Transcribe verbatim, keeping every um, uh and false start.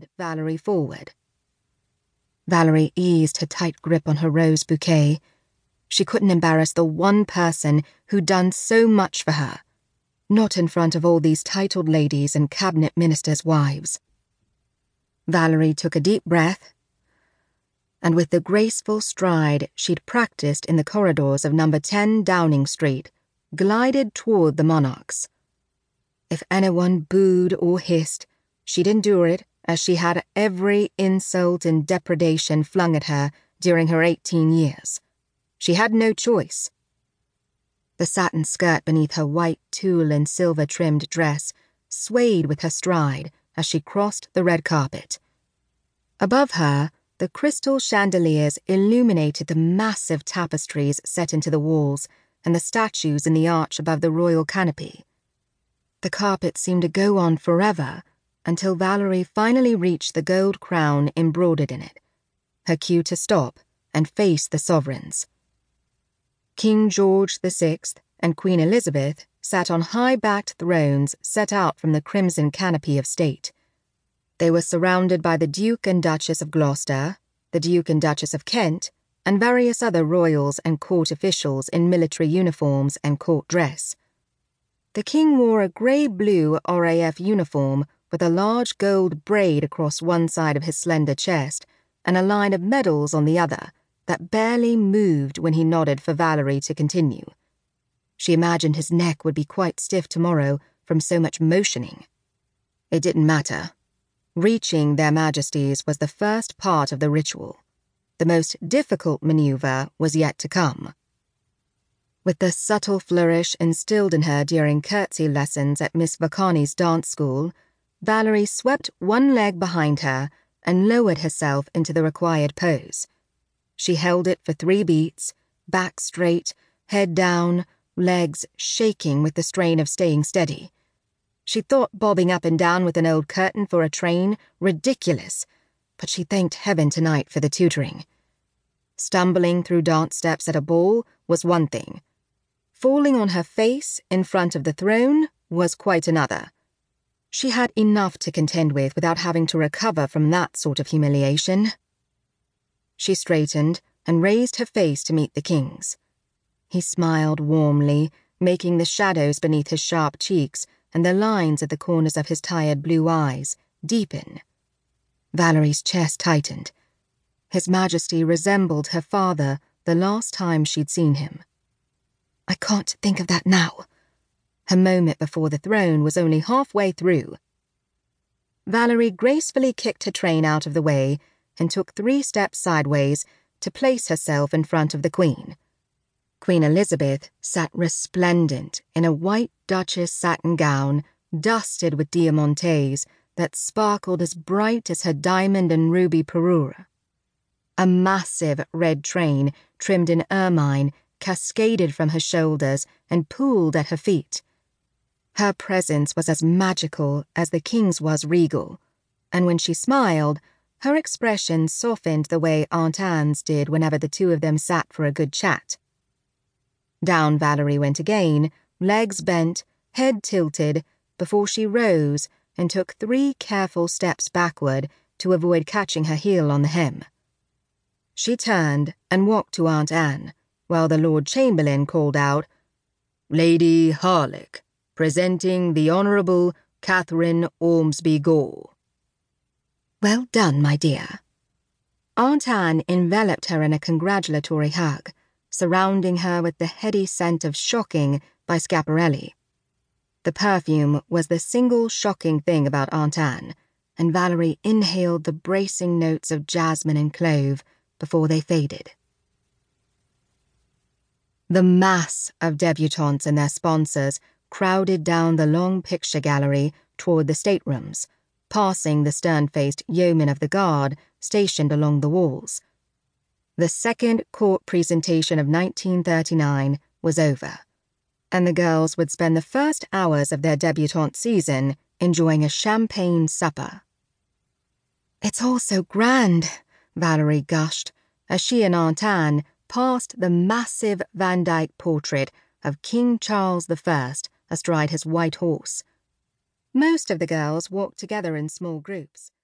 motioned Valerie forward. Valerie eased her tight grip on her rose bouquet. She couldn't embarrass the one person who'd done so much for her, not in front of all these titled ladies and cabinet ministers' wives. Valerie took a deep breath, and with the graceful stride she'd practiced in the corridors of number ten Downing Street, glided toward the monarchs. If anyone booed or hissed, she'd endure it as she had every insult and depredation flung at her during her eighteen years. She had no choice. The satin skirt beneath her white tulle and silver-trimmed dress swayed with her stride as she crossed the red carpet. Above her, the crystal chandeliers illuminated the massive tapestries set into the walls and the statues in the arch above the royal canopy. The carpet seemed to go on forever until Valerie finally reached the gold crown embroidered in it, her cue to stop and face the sovereigns. King George the Sixth and Queen Elizabeth sat on high-backed thrones set out from the crimson canopy of state. They were surrounded by the Duke and Duchess of Gloucester, the Duke and Duchess of Kent, and various other royals and court officials in military uniforms and court dress. The king wore a grey-blue R A F uniform with a large gold braid across one side of his slender chest and a line of medals on the other that barely moved when he nodded for Valerie to continue. She imagined his neck would be quite stiff tomorrow from so much motioning. It didn't matter. Reaching their majesties was the first part of the ritual. The most difficult maneuver was yet to come. With the subtle flourish instilled in her during curtsy lessons at Miss Vacani's dance school, Valerie swept one leg behind her and lowered herself into the required pose. She held it for three beats, back straight, head down, legs shaking with the strain of staying steady. She thought bobbing up and down with an old curtain for a train ridiculous, but she thanked heaven tonight for the tutoring. Stumbling through dance steps at a ball was one thing. Falling on her face in front of the throne was quite another. She had enough to contend with without having to recover from that sort of humiliation. She straightened and raised her face to meet the king's. He smiled warmly, making the shadows beneath his sharp cheeks and the lines at the corners of his tired blue eyes deepen. Valerie's chest tightened. His Majesty resembled her father the last time she'd seen him. I can't think of that now. Her moment before the throne was only halfway through. Valerie gracefully kicked her train out of the way and took three steps sideways to place herself in front of the Queen. Queen Elizabeth sat resplendent in a white Duchess satin gown dusted with diamantes that sparkled as bright as her diamond and ruby parure. A massive red train trimmed in ermine cascaded from her shoulders and pooled at her feet. Her presence was as magical as the king's was regal, and when she smiled, her expression softened the way Aunt Anne's did whenever the two of them sat for a good chat. Down Valerie went again, legs bent, head tilted, before she rose and took three careful steps backward to avoid catching her heel on the hem. She turned and walked to Aunt Anne, while the Lord Chamberlain called out, "Lady Harlech, presenting the Honourable Catherine Ormsby Gore." "Well done, my dear." Aunt Anne enveloped her in a congratulatory hug, surrounding her with the heady scent of Shocking by Schiaparelli. The perfume was the single shocking thing about Aunt Anne, and Valerie inhaled the bracing notes of jasmine and clove before they faded. The mass of debutantes and their sponsors crowded down the long picture gallery toward the staterooms, passing the stern-faced yeomen of the guard stationed along the walls. The second court presentation of nineteen thirty-nine was over, and the girls would spend the first hours of their debutante season enjoying a champagne supper. "It's all so grand," Valerie gushed, as she and Aunt Anne passed the massive Van Dyck portrait of King Charles the First astride his white horse. Most of the girls walked together in small groups.